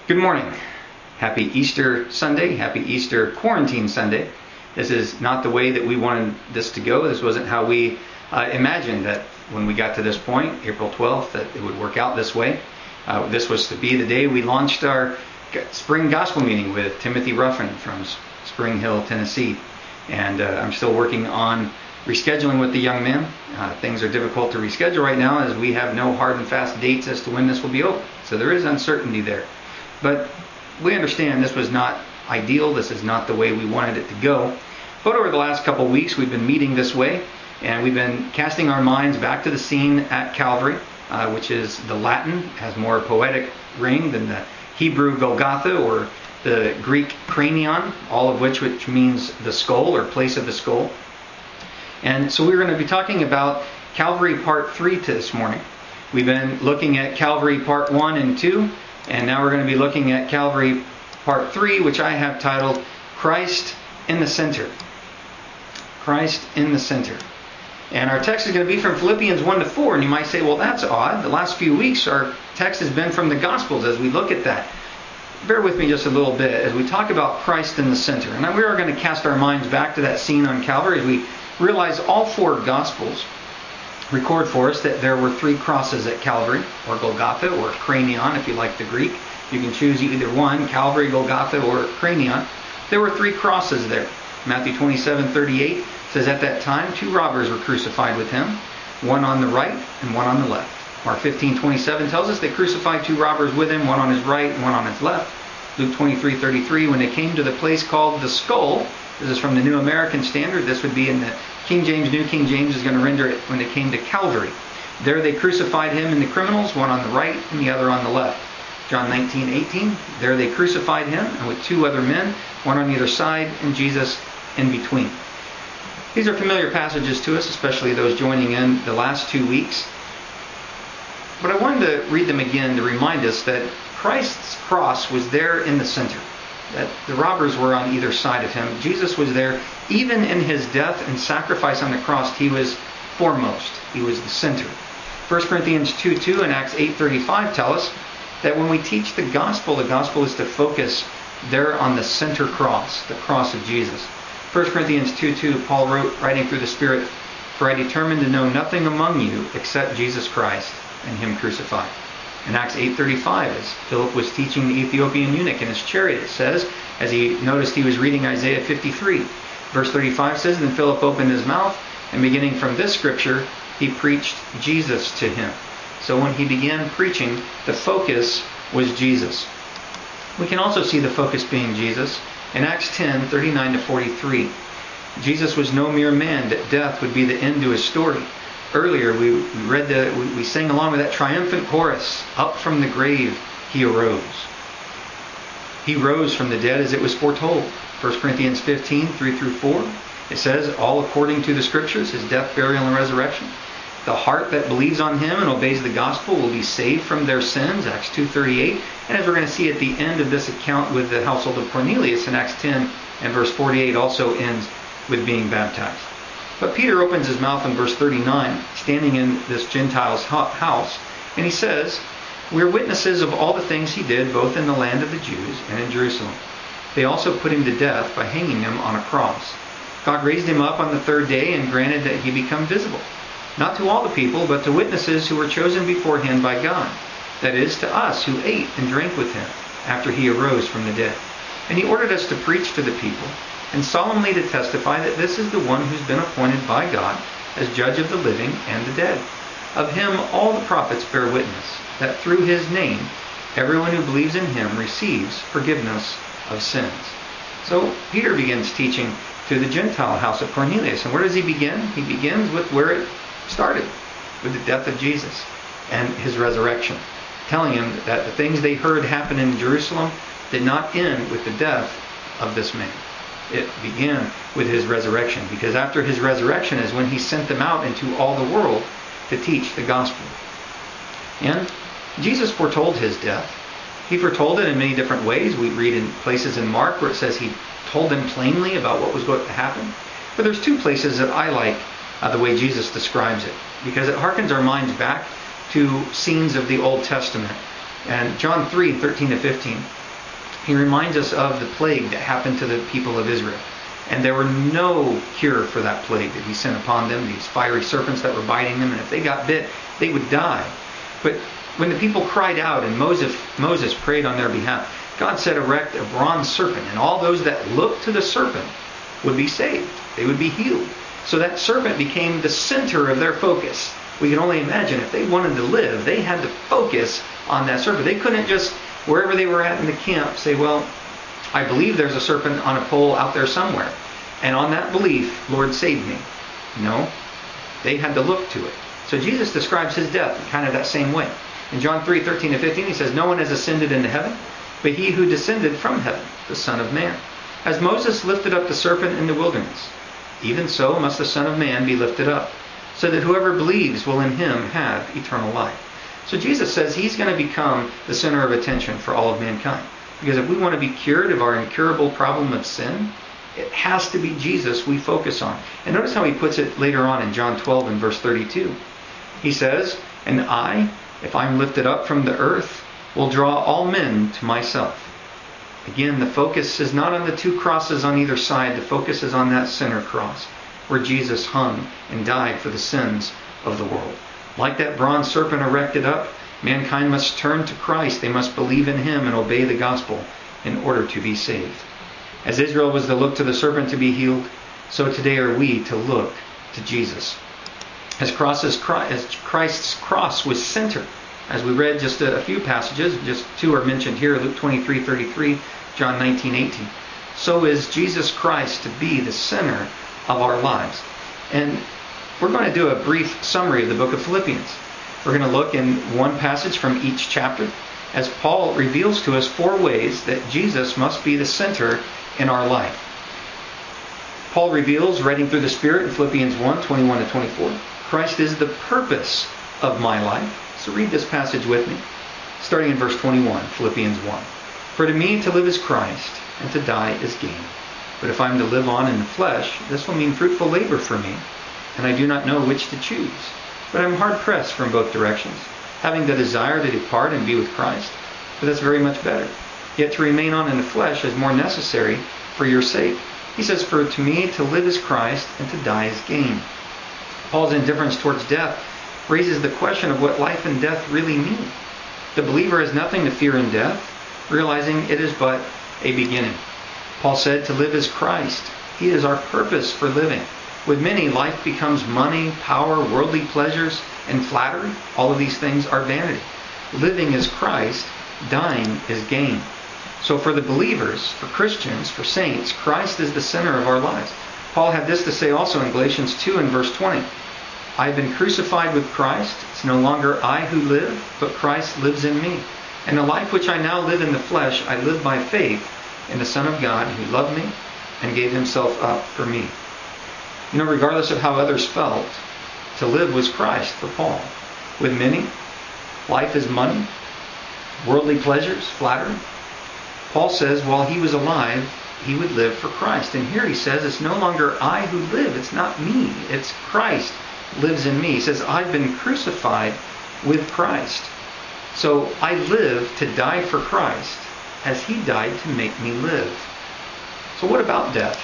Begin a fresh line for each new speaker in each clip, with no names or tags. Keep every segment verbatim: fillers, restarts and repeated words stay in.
Good morning. Happy Easter Sunday. Happy Easter Quarantine Sunday. This is not the way that we wanted this to go. This wasn't how we uh, imagined that when we got to this point, April twelfth, that it would work out this way. Uh, this was to be the day we launched our spring gospel meeting with Timothy Ruffin from Spring Hill, Tennessee. And uh, I'm still working on rescheduling with the young man. Uh, things are difficult to reschedule right now as we have no hard and fast dates as to when this will be open. So there is uncertainty there. But we understand this was not ideal. This is not the way we wanted it to go. But over the last couple of weeks, we've been meeting this way, and we've been casting our minds back to the scene at Calvary, uh, which is the Latin, has more poetic ring than the Hebrew Golgotha or the Greek cranion, all of which which means the skull or place of the skull. And so we're going to be talking about Calvary Part three this morning. We've been looking at Calvary Part one and two. And now we're going to be looking at Calvary Part three, which I have titled Christ in the Center. Christ in the Center. And our text is going to be from Philippians one to four. And you might say, well, that's odd. The last few weeks our text has been from the Gospels as we look at that. Bear with me just a little bit as we talk about Christ in the center. And we are going to cast our minds back to that scene on Calvary as we realize all four Gospels record for us that there were three crosses at Calvary, or Golgotha, or cranion if you like the Greek. You can choose either one, Calvary, Golgotha, or cranion. There were three crosses there. Matthew twenty-seven thirty-eight says, at that time two robbers were crucified with him, one on the right and one on the left. Mark fifteen twenty-seven tells us they crucified two robbers with him, one on his right and one on his left. Luke twenty-three thirty-three, when they came to the place called the Skull, this is from the New American Standard, this would be in the King James, New King James is going to render it when they came to Calvary. There they crucified him and the criminals, one on the right and the other on the left. John nineteen eighteen, there they crucified him and with two other men, one on either side and Jesus in between. These are familiar passages to us, especially those joining in the last two weeks. But I wanted to read them again to remind us that Christ's cross was there in the center. That the robbers were on either side of him. Jesus was there. Even in his death and sacrifice on the cross, he was foremost. He was the center. First Corinthians two two and Acts eight thirty-five tell us that when we teach the gospel, the gospel is to focus there on the center cross, the cross of Jesus. First Corinthians two two, Paul wrote, writing through the Spirit, for I determined to know nothing among you except Jesus Christ and him crucified. In Acts eight thirty-five, as Philip was teaching the Ethiopian eunuch in his chariot, it says, as he noticed he was reading Isaiah fifty-three, verse thirty-five says, then Philip opened his mouth, and beginning from this scripture, he preached Jesus to him. So when he began preaching, the focus was Jesus. We can also see the focus being Jesus in Acts ten thirty-nine to forty-three. Jesus was no mere man, that death would be the end to his story. Earlier, we, we read the, we, we sang along with that triumphant chorus, up from the grave he arose. He rose from the dead as it was foretold. First Corinthians fifteen, three through four. It says, all according to the scriptures, his death, burial, and resurrection. The heart that believes on him and obeys the gospel will be saved from their sins, Acts two thirty-eight. And as we're going to see at the end of this account with the household of Cornelius in Acts ten and verse forty-eight also ends with being baptized. But Peter opens his mouth in verse thirty-nine, standing in this Gentile's house, and he says, we are witnesses of all the things he did, both in the land of the Jews and in Jerusalem. They also put him to death by hanging him on a cross. God raised him up on the third day and granted that he become visible, not to all the people, but to witnesses who were chosen before him by God, that is, to us who ate and drank with him after he arose from the dead. And he ordered us to preach to the people, and solemnly to testify that this is the one who's been appointed by God as judge of the living and the dead. Of him all the prophets bear witness, that through his name everyone who believes in him receives forgiveness of sins. So Peter begins teaching to the Gentile house of Cornelius. And where does he begin? He begins with where it started, with the death of Jesus and his resurrection, telling him that the things they heard happen in Jerusalem did not end with the death of this man. It began with his resurrection, because after his resurrection is when he sent them out into all the world to teach the gospel. And Jesus foretold his death. He foretold it in many different ways. We read in places in Mark where it says he told them plainly about what was going to happen. But there's two places that I like uh, the way Jesus describes it, because it harkens our minds back to scenes of the Old Testament And John three, thirteen to fifteen, he reminds us of the plague that happened to the people of Israel. And there were no cure for that plague that he sent upon them, these fiery serpents that were biting them. And if they got bit, they would die. But when the people cried out and Moses, Moses prayed on their behalf, God said, erect a bronze serpent. And all those that looked to the serpent would be saved. They would be healed. So that serpent became the center of their focus. We can only imagine if they wanted to live, they had to focus on that serpent. They couldn't just, wherever they were at in the camp, say, well, I believe there's a serpent on a pole out there somewhere. And on that belief, Lord, save me. No, they had to look to it. So Jesus describes his death in kind of that same way. In John three, thirteen to fifteen, he says, no one has ascended into heaven, but he who descended from heaven, the Son of Man. As Moses lifted up the serpent in the wilderness, even so must the Son of Man be lifted up, so that whoever believes will in him have eternal life. So Jesus says he's going to become the center of attention for all of mankind. Because if we want to be cured of our incurable problem of sin, it has to be Jesus we focus on. And notice how he puts it later on in John twelve and verse thirty-two. He says, and I, if I'm lifted up from the earth, will draw all men to myself. Again, the focus is not on the two crosses on either side. The focus is on that center cross, where Jesus hung and died for the sins of the world. Like that bronze serpent erected up, mankind must turn to Christ. They must believe in him and obey the gospel in order to be saved. As Israel was to look to the serpent to be healed, so today are we to look to Jesus. As, crosses, as Christ's cross was center, as we read just a few passages, just two are mentioned here, Luke twenty-three, thirty-three, John nineteen, eighteen. So is Jesus Christ to be the center of our lives. And we're going to do a brief summary of the book of Philippians. We're going to look in one passage from each chapter as Paul reveals to us four ways that Jesus must be the center in our life. Paul reveals, writing through the Spirit in Philippians one, twenty-one to twenty-four, Christ is the purpose of my life. So read this passage with me, starting in verse twenty-one, Philippians one. For to me to live is Christ, and to die is gain. But if I am to live on in the flesh, this will mean fruitful labor for me, and I do not know which to choose. But I am hard pressed from both directions, having the desire to depart and be with Christ, for that's very much better. Yet to remain on in the flesh is more necessary for your sake. He says, for to me to live is Christ, and to die is gain. Paul's indifference towards death raises the question of what life and death really mean. The believer has nothing to fear in death, realizing it is but a beginning. Paul said, to live is Christ. He is our purpose for living. With many, life becomes money, power, worldly pleasures, and flattery. All of these things are vanity. Living is Christ. Dying is gain. So for the believers, for Christians, for saints, Christ is the center of our lives. Paul had this to say also in Galatians two and verse twenty. I have been crucified with Christ. It's no longer I who live, but Christ lives in me. And the life which I now live in the flesh, I live by faith in the Son of God who loved me and gave himself up for me. You know, regardless of how others felt, to live was Christ for Paul. With many, life is money, worldly pleasures, flattery. Paul says while he was alive, he would live for Christ. And here he says, it's no longer I who live. It's not me. It's Christ lives in me. He says, I've been crucified with Christ. So I live to die for Christ as he died to make me live. So what about death?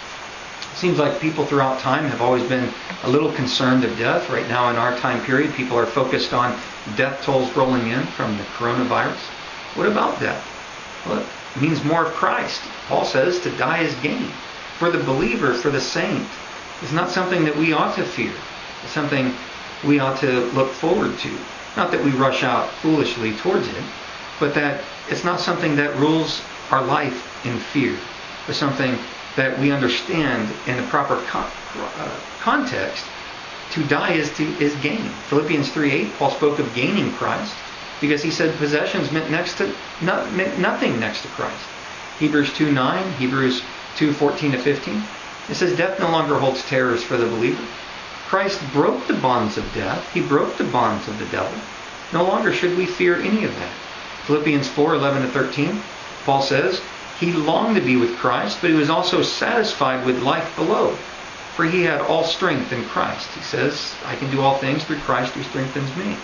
It seems like people throughout time have always been a little concerned of death. Right now in our time period, people are focused on death tolls rolling in from the coronavirus. What about death? Well, it means more of Christ. Paul says to die is gain. For the believer, for the saint, it's not something that we ought to fear. It's something we ought to look forward to. Not that we rush out foolishly towards it, but that it's not something that rules our life in fear, but something that we understand in the proper con- uh, context. To die is to is gain. Philippians three eight, Paul spoke of gaining Christ because he said possessions meant next to not, meant nothing next to Christ. Hebrews two nine, Hebrews two fourteen to fifteen. It says death no longer holds terrors for the believer. Christ broke the bonds of death. He broke the bonds of the devil. No longer should we fear any of that. Philippians four eleven to thirteen, Paul says, he longed to be with Christ, but he was also satisfied with life below, for he had all strength in Christ. He says, I can do all things through Christ who strengthens me.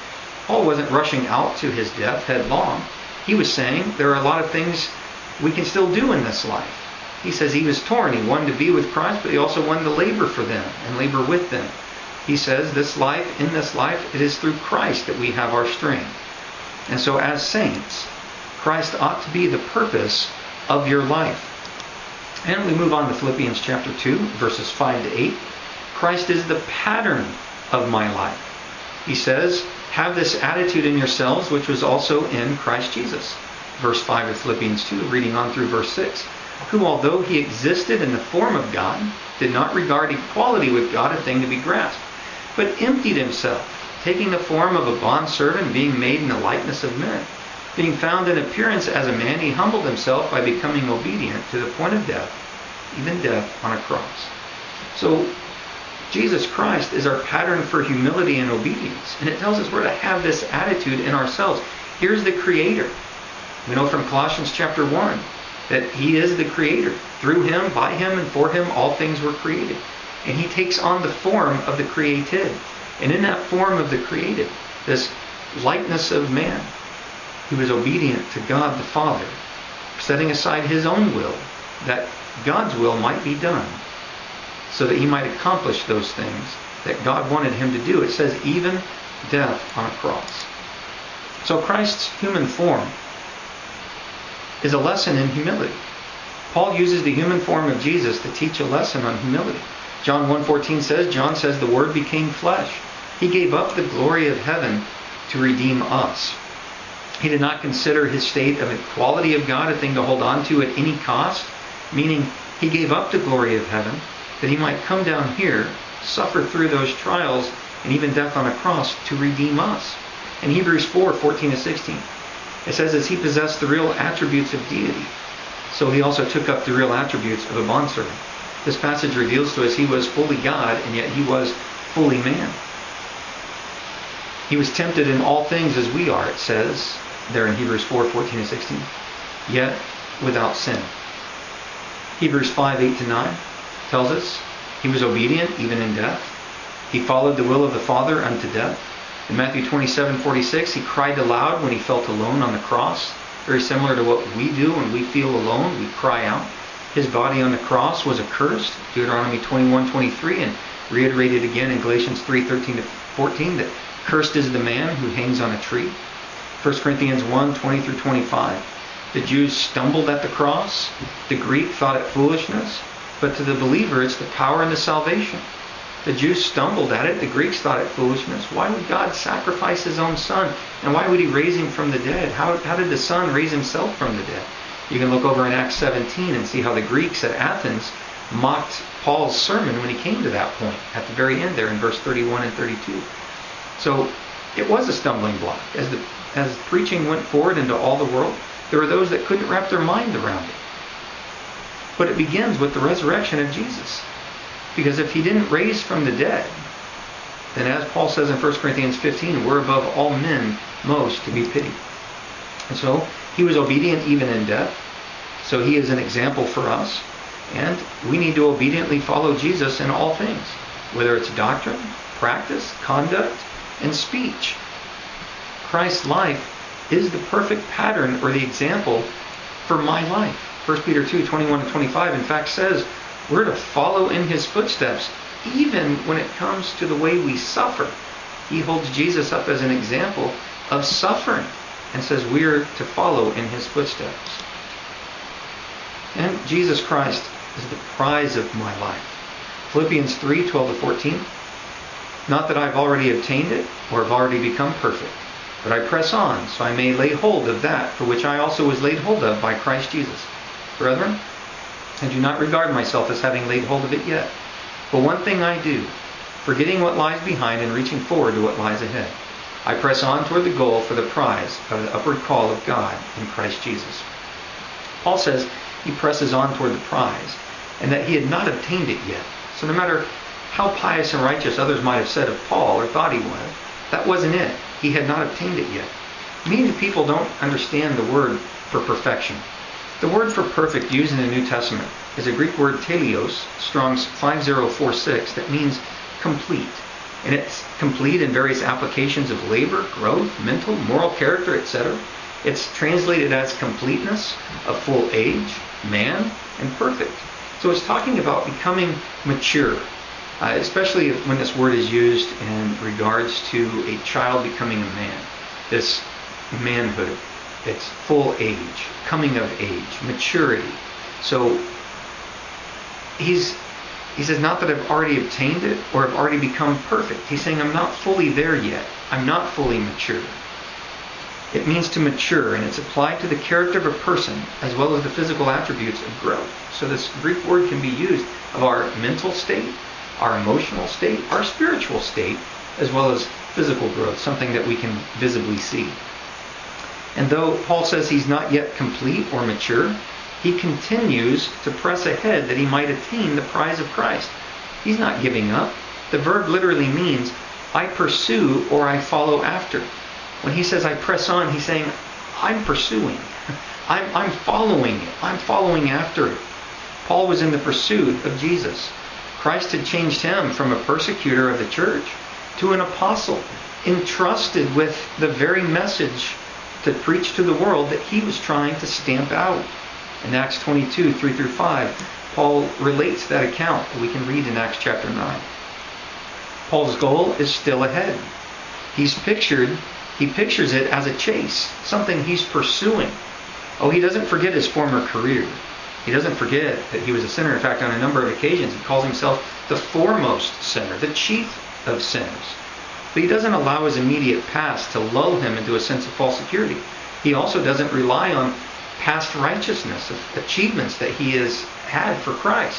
Paul wasn't rushing out to his death headlong. He was saying there are a lot of things we can still do in this life. He says he was torn. He wanted to be with Christ, but he also wanted to labor for them and labor with them. He says this life, in this life, it is through Christ that we have our strength. And so as saints, Christ ought to be the purpose of your life. And we move on to Philippians chapter two, verses five to eight. Christ is the pattern of my life. He says, have this attitude in yourselves, which was also in Christ Jesus. Verse five of Philippians two, reading on through verse six. Who, although he existed in the form of God, did not regard equality with God a thing to be grasped, but emptied himself, taking the form of a bondservant, being made in the likeness of men. Being found in appearance as a man, he humbled himself by becoming obedient to the point of death, even death on a cross. So, Jesus Christ is our pattern for humility and obedience. And it tells us we're to have this attitude in ourselves. Here's the Creator. We know from Colossians chapter one that He is the Creator. Through Him, by Him, and for Him, all things were created. And He takes on the form of the created. And in that form of the created, this likeness of man, He was obedient to God the Father, setting aside His own will, that God's will might be done, so that He might accomplish those things that God wanted Him to do. It says, even death on a cross. So Christ's human form is a lesson in humility. Paul uses the human form of Jesus to teach a lesson on humility. John one fourteen says, John says, the Word became flesh. He gave up the glory of heaven to redeem us. He did not consider His state of equality of God a thing to hold on to at any cost, meaning He gave up the glory of heaven that He might come down here, suffer through those trials, and even death on a cross to redeem us. In Hebrews four fourteen to sixteen, it says, as He possessed the real attributes of deity, so He also took up the real attributes of a bondservant. This passage reveals to us He was fully God, and yet He was fully man. He was tempted in all things as we are, it says there in Hebrews four fourteen to sixteen, yet without sin. Hebrews five eight to nine tells us He was obedient even in death. He followed the will of the Father unto death. In Matthew twenty-seven forty-six, He cried aloud when He felt alone on the cross. Very similar to what we do when we feel alone, we cry out. His body on the cross was accursed, Deuteronomy twenty-one twenty-three, and reiterated again in Galatians three thirteen to fourteen, that cursed is the man who hangs on a tree. First Corinthians one twenty through twenty-five. The Jews stumbled at the cross. The Greek thought it foolishness. But to the believer, it's the power and the salvation. The Jews stumbled at it. The Greeks thought it foolishness. Why would God sacrifice His own Son? And why would He raise Him from the dead? How, how did the Son raise Himself from the dead? You can look over in Acts seventeen and see how the Greeks at Athens mocked Paul's sermon when he came to that point, at the very end there in verse thirty-one and thirty-two. So it was a stumbling block. As the as preaching went forward into all the world, there were those that couldn't wrap their mind around it. But it begins with the resurrection of Jesus. Because if He didn't raise from the dead, then as Paul says in First Corinthians fifteen, we're above all men most to be pitied. And so He was obedient even in death. So He is an example for us. And we need to obediently follow Jesus in all things, whether it's doctrine, practice, conduct, and speech. Christ's life is the perfect pattern or the example for my life. First Peter two twenty-one to twenty-five in fact says we're to follow in His footsteps even when it comes to the way we suffer. He holds Jesus up as an example of suffering and says we're to follow in His footsteps. And Jesus Christ is the prize of my life. Philippians three twelve to fourteen. Not that I've already obtained it or have already become perfect, but I press on so I may lay hold of that for which I also was laid hold of by Christ Jesus. Brethren, I do not regard myself as having laid hold of it yet. But one thing I do, forgetting what lies behind and reaching forward to what lies ahead, I press on toward the goal for the prize of the upward call of God in Christ Jesus. Paul says he presses on toward the prize, and that he had not obtained it yet. So no matter how pious and righteous others might have said of Paul or thought he was, that wasn't it. He had not obtained it yet. Many people don't understand the word for perfection. The word for perfect used in the New Testament is a Greek word teleos, Strong's five thousand forty-six, that means complete. And it's complete in various applications of labor, growth, mental, moral character, et cetera. It's translated as completeness, of full age, man, and perfect. So it's talking about becoming mature, uh, especially when this word is used in regards to a child becoming a man. This manhood, it's full age, coming of age, maturity. So he's he says, not that I've already obtained it or have already become perfect. He's saying I'm not fully there yet. I'm not fully mature. It means to mature, and it's applied to the character of a person as well as the physical attributes of growth. So this Greek word can be used of our mental state, our emotional state, our spiritual state, as well as physical growth, something that we can visibly see. And though Paul says he's not yet complete or mature, he continues to press ahead that he might attain the prize of Christ. He's not giving up. The verb literally means I pursue or I follow after. When he says I press on, he's saying I'm pursuing. I'm, I'm following it. I'm following after it. Paul was in the pursuit of Jesus. Christ had changed him from a persecutor of the church to an apostle, entrusted with the very message to preach to the world that he was trying to stamp out. In Acts twenty-two, three through five, Paul relates that account that we can read in Acts chapter nine. Paul's goal is still ahead. He's pictured, he pictures it as a chase, something he's pursuing. Oh, he doesn't forget his former career. He doesn't forget that he was a sinner. In fact, on a number of occasions, he calls himself the foremost sinner, the chief of sinners. But he doesn't allow his immediate past to lull him into a sense of false security. He also doesn't rely on past righteousness, of achievements that he has had for Christ.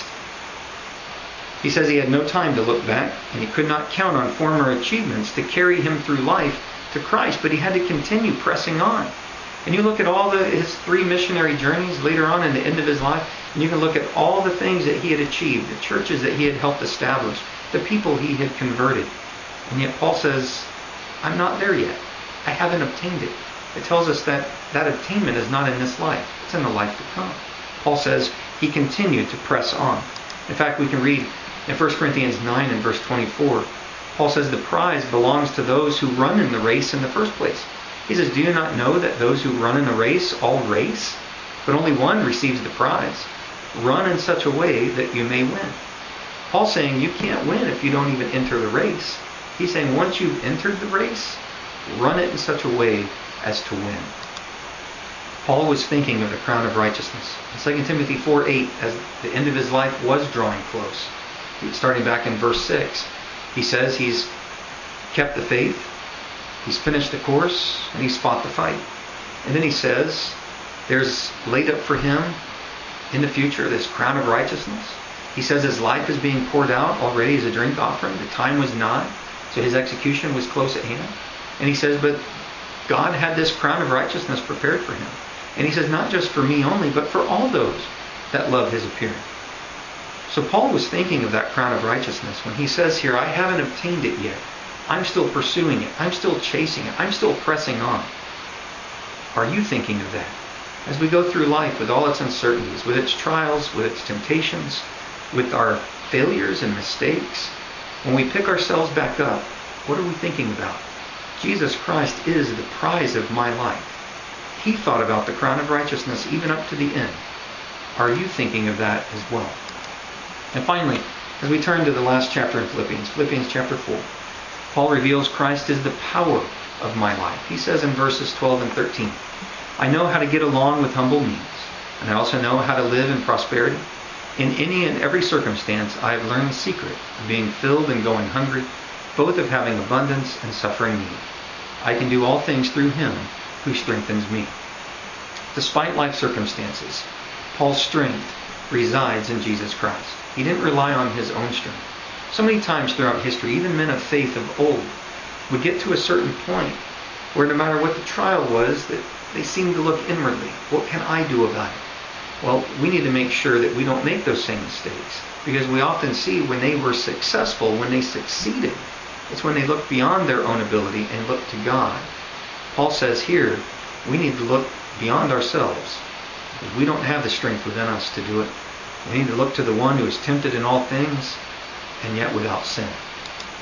He says he had no time to look back, and he could not count on former achievements to carry him through life to Christ, but he had to continue pressing on. And you look at all the, his three missionary journeys later on in the end of his life, and you can look at all the things that he had achieved, the churches that he had helped establish, the people he had converted. And yet Paul says, I'm not there yet. I haven't obtained it. It tells us that that attainment is not in this life. It's in the life to come. Paul says he continued to press on. In fact, we can read in First Corinthians nine and verse twenty-four, Paul says the prize belongs to those who run in the race in the first place. He says, do you not know that those who run in the race all race, but only one receives the prize? Run in such a way that you may win. Paul's saying you can't win if you don't even enter the race. He's saying once you've entered the race, run it in such a way as to win. Paul was thinking of the crown of righteousness. In Second Timothy four eight, as the end of his life was drawing close, starting back in verse six, he says he's kept the faith, he's finished the course, and he's fought the fight. And then he says there's laid up for him in the future this crown of righteousness. He says his life is being poured out already as a drink offering. The time was nigh, so his execution was close at hand. And he says, but God had this crown of righteousness prepared for him. And he says, not just for me only, but for all those that love his appearing. So Paul was thinking of that crown of righteousness when he says here, I haven't obtained it yet. I'm still pursuing it. I'm still chasing it. I'm still pressing on. Are you thinking of that? As we go through life with all its uncertainties, with its trials, with its temptations, with our failures and mistakes, when we pick ourselves back up, what are we thinking about? Jesus Christ is the prize of my life. He thought about the crown of righteousness even up to the end. Are you thinking of that as well? And finally, as we turn to the last chapter in Philippians, Philippians chapter four, Paul reveals Christ is the power of my life. He says in verses twelve and thirteen, I know how to get along with humble means, and I also know how to live in prosperity. In any and every circumstance, I have learned the secret of being filled and going hungry, both of having abundance and suffering need. I can do all things through him who strengthens me. Despite life circumstances, Paul's strength resides in Jesus Christ. He didn't rely on his own strength. So many times throughout history, even men of faith of old would get to a certain point where no matter what the trial was, that they seemed to look inwardly. What can I do about it? Well, we need to make sure that we don't make those same mistakes, because we often see when they were successful, when they succeeded, it's when they look beyond their own ability and look to God. Paul says here, we need to look beyond ourselves, because we don't have the strength within us to do it. We need to look to the one who is tempted in all things, and yet without sin.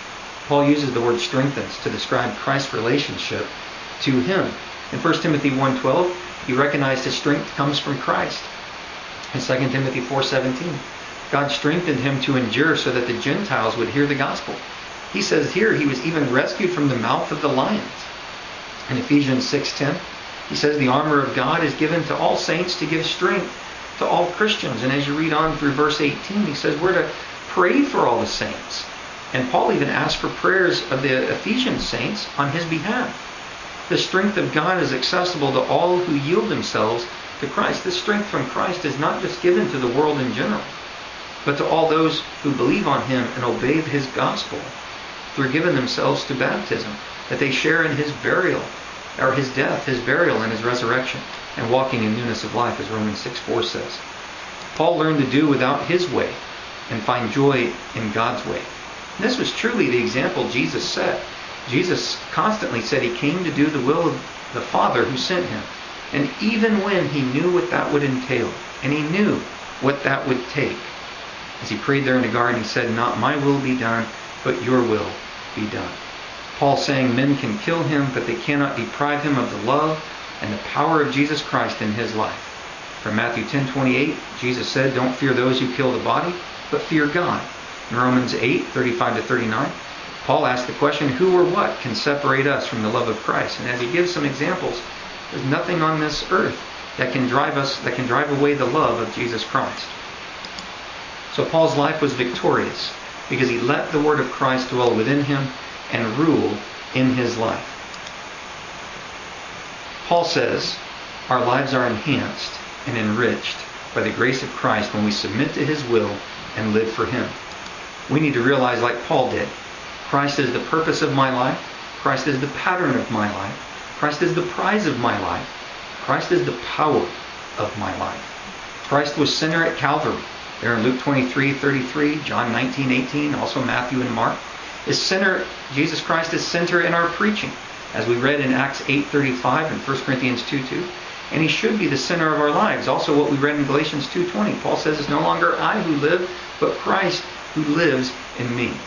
Paul uses the word strengthens to describe Christ's relationship to him. In First Timothy one twelve, he recognized his strength comes from Christ. In Second Timothy four seventeen, God strengthened him to endure so that the Gentiles would hear the gospel. He says here he was even rescued from the mouth of the lions. In Ephesians six ten, he says the armor of God is given to all saints to give strength to all Christians. And as you read on through verse eighteen, he says we're to pray for all the saints. And Paul even asked for prayers of the Ephesian saints on his behalf. The strength of God is accessible to all who yield themselves to Christ. This strength from Christ is not just given to the world in general, but to all those who believe on him and obey his gospel through giving themselves to baptism, that they share in his burial, or his death, his burial, and his resurrection, and walking in newness of life, as Romans six four says. Paul learned to do without his way and find joy in God's way. And this was truly the example Jesus set. Jesus constantly said he came to do the will of the Father who sent him. And even when he knew what that would entail, and he knew what that would take, as he prayed there in the garden, he said, "Not my will be done, but your will be done." Paul saying men can kill him, but they cannot deprive him of the love and the power of Jesus Christ in his life. From Matthew ten twenty-eight, Jesus said, "Don't fear those who kill the body, but fear God." In Romans eight thirty-five to thirty-nine, Paul asked the question, who or what can separate us from the love of Christ? And as he gives some examples, there's nothing on this earth that can drive us, that can drive away the love of Jesus Christ. So Paul's life was victorious because he let the word of Christ dwell within him and rule in his life. Paul says our lives are enhanced and enriched by the grace of Christ when we submit to his will and live for him. We need to realize, like Paul did, Christ is the purpose of my life. Christ is the pattern of my life. Christ is the prize of my life. Christ is the power of my life. Christ was center at Calvary. There in Luke twenty-three thirty-three, John nineteen eighteen, also Matthew and Mark. Is center, Jesus Christ is center in our preaching, as we read in Acts eight thirty-five and First Corinthians two two. And he should be the center of our lives. Also what we read in Galatians two twenty. Paul says, "It's no longer I who live, but Christ who lives in me."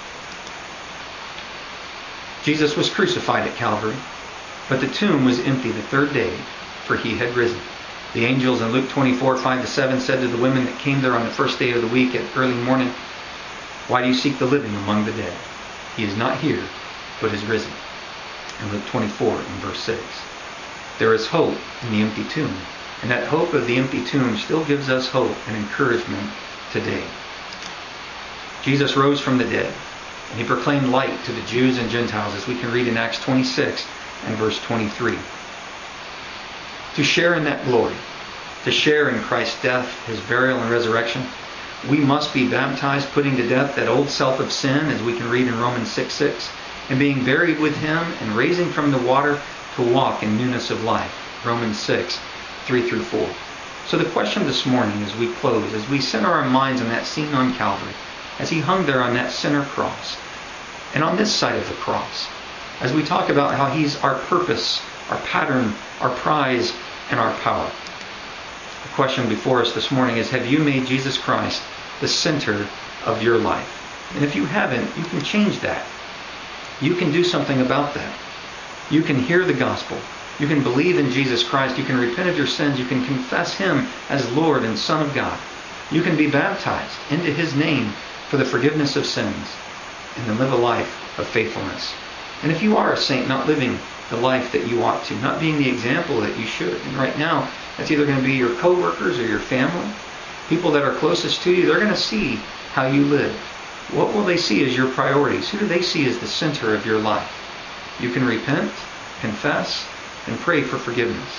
Jesus was crucified at Calvary, but the tomb was empty the third day, for he had risen. The angels in Luke twenty-four five to seven said to the women that came there on the first day of the week at early morning, "Why do you seek the living among the dead? He is not here, but is risen." In Luke twenty-four and verse six. There is hope in the empty tomb, and that hope of the empty tomb still gives us hope and encouragement today. Jesus rose from the dead, and he proclaimed light to the Jews and Gentiles, as we can read in Acts twenty-six and verse twenty-three. To share in that glory, to share in Christ's death, his burial and resurrection, we must be baptized, putting to death that old self of sin, as we can read in Romans six six, and being buried with him and raising from the water to walk in newness of life. Romans six three through four. So the question this morning as we close, as we center our minds on that scene on Calvary, as he hung there on that center cross, and on this side of the cross, as we talk about how he's our purpose, our pattern, our prize, and our power. The question before us this morning is, have you made Jesus Christ the center of your life? And if you haven't, you can change that. You can do something about that. You can hear the gospel. You can believe in Jesus Christ. You can repent of your sins. You can confess him as Lord and Son of God. You can be baptized into his name for the forgiveness of sins, and then live a life of faithfulness. And if you are a saint, not living the life that you ought to, not being the example that you should, and right now that's either going to be your co-workers or your family, people that are closest to you, they're going to see how you live. What will they see as your priorities? Who do they see as the center of your life? You can repent, confess, and pray for forgiveness.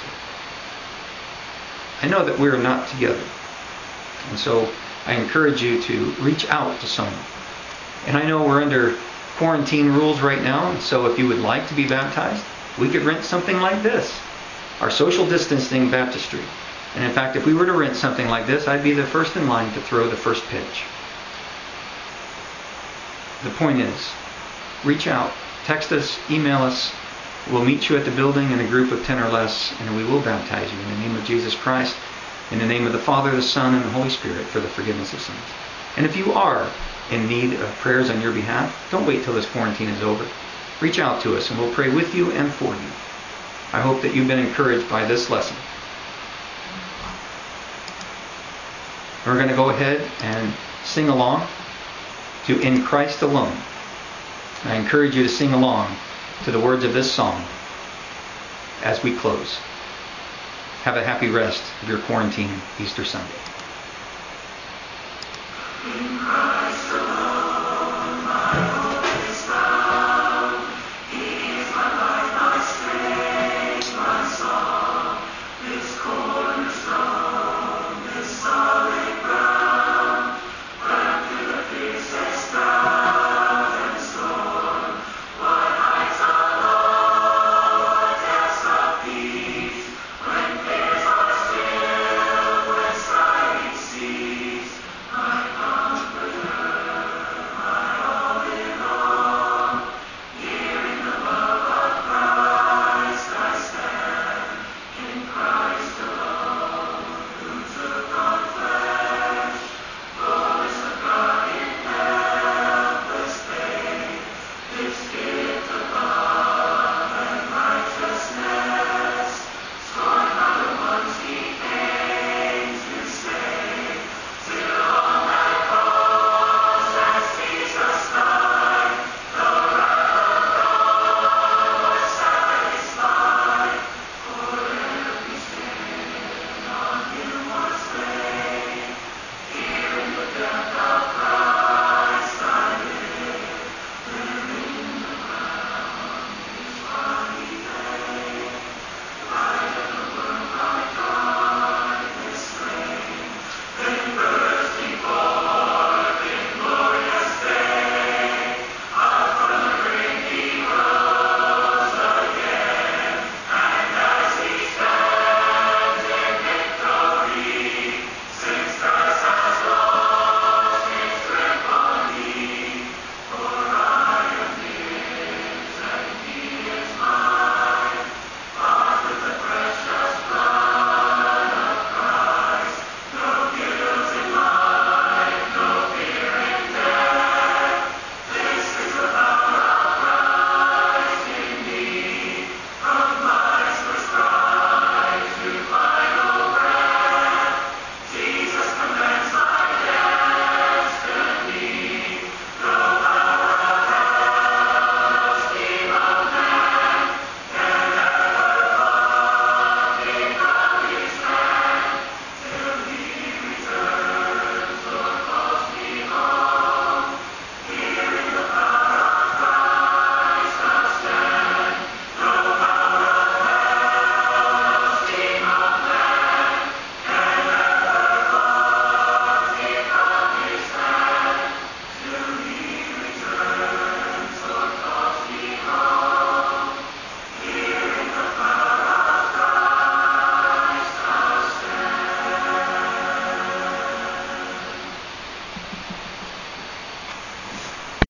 I know that we are not together, and so I encourage you to reach out to someone. And I know we're under quarantine rules right now, so if you would like to be baptized, we could rent something like this, our social distancing baptistry. And in fact, if we were to rent something like this, I'd be the first in line to throw the first pitch. The point is, reach out, text us, email us. We'll meet you at the building in a group of ten or less, and we will baptize you in the name of Jesus Christ, in the name of the Father, the Son, and the Holy Spirit, for the forgiveness of sins. And if you are in need of prayers on your behalf, don't wait till this quarantine is over. Reach out to us and we'll pray with you and for you. I hope that you've been encouraged by this lesson. We're going to go ahead and sing along to In Christ Alone. I encourage you to sing along to the words of this song as we close. Have a happy rest of your quarantine Easter Sunday.